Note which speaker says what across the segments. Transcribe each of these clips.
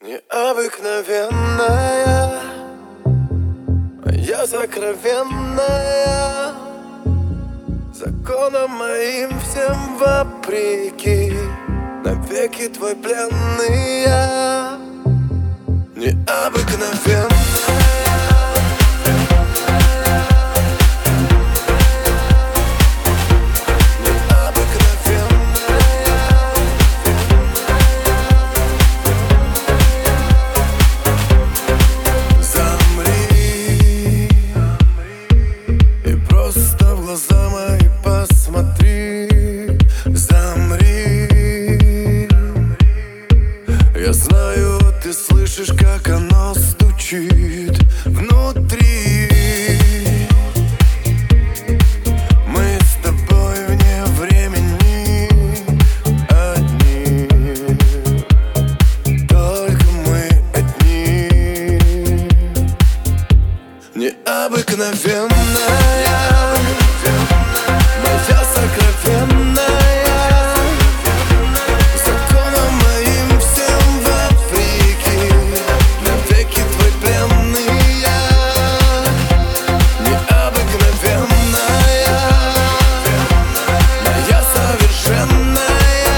Speaker 1: Необыкновенная, моя сокровенная, законом моим всем вопреки, навеки твой пленный я. Необыкновенная, глаза мои посмотри, замри. Я знаю, ты слышишь, как оно стучит внутри. Мы с тобой вне времени одни, только мы одни. Необыкновенная, моя сокровенная, законом моим всем вопреки, навеки твой пленный я. Необыкновенная, моя совершенная,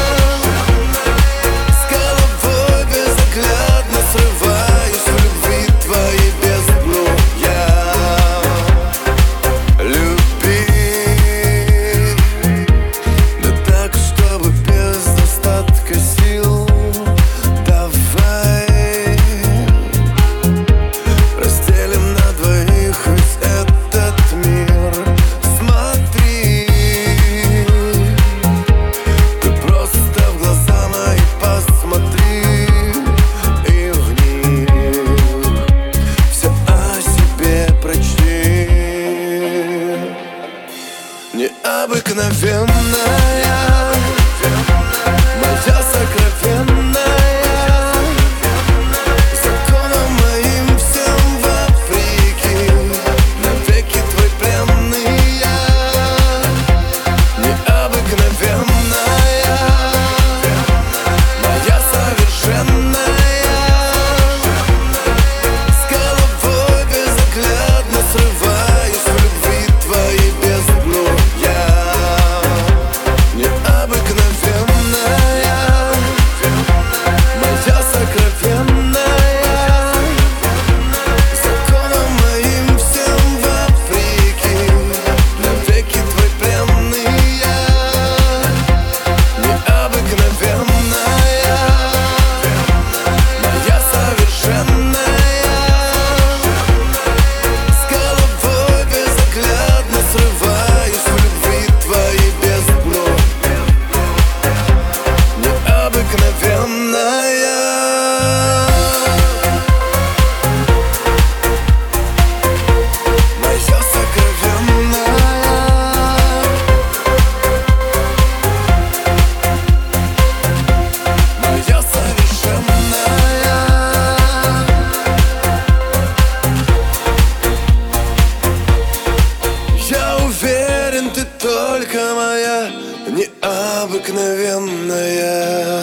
Speaker 1: с головой безоглядно срываюсь в любви твоей бездну я. Необыкновенная, моя сокровенная, законом моим всем вопреки, навеки твой пленный я. Необыкновенная, моя совершенная, с головой безоглядно срываюсь в любви твоей бездну я. Только моя необыкновенная.